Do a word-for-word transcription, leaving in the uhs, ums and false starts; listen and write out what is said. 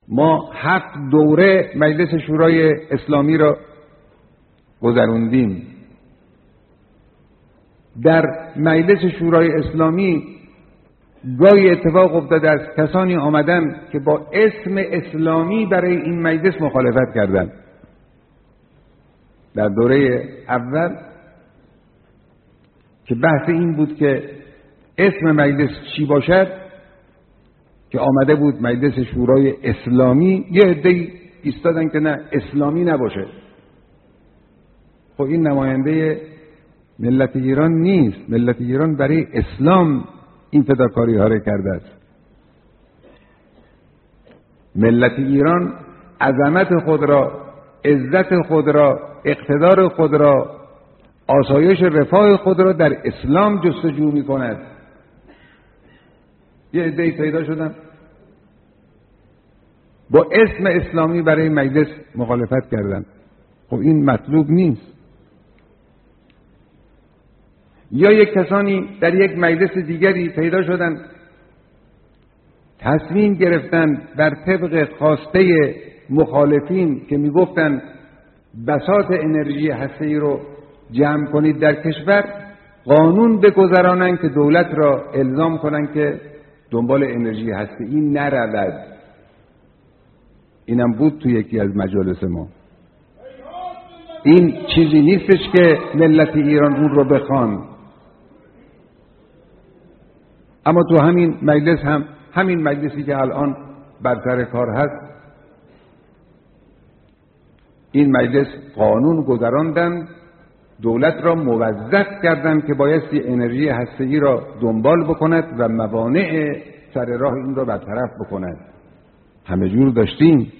ما هفت دوره مجلس شورای اسلامی را گذروندیم. در مجلس شورای اسلامی گاهی اتفاق افتاده است کسانی آمدن که با اسم اسلامی برای این مجلس مخالفت کردند. در دوره اول که بحث این بود که اسم مجلس چی باشد، که آمده بود مجلس شورای اسلامی، یه عده‌ای ایستادن که نه اسلامی نباشه. خب این نماینده ملت ایران نیست. ملت ایران برای اسلام این فداکاری ها را کرده است. ملت ایران عظمت خود را، عزت خود را، اقتدار خود را، آسایش رفاه خود را در اسلام جستجو می کند. یه عده‌ای پیدا شدن با اسم اسلامی برای مجلس مخالفت کردند. خب این مطلوب نیست. یا یک کسانی در یک مجلس دیگری پیدا شدند تصمیم گرفتند بر طبق خواسته مخالفین که میگفتند بساط انرژی هسته‌ای رو جمع کنید در کشور، قانون بگذرانند که دولت را الزام کنند که دنبال انرژی هسته‌ای نرود. اینم بود تو یکی از مجالس ما. این چیزی نیستش که ملت ایران اون رو بخوان. اما تو همین مجلس هم، همین مجلسی که الان بر سر کار هست، این مجلس قانون گذراندند، دولت را موظف کردند که بایستی انرژی هسته‌ای را دنبال بکند و موانع سر راه این را برطرف بکند. همه جور داشتیم.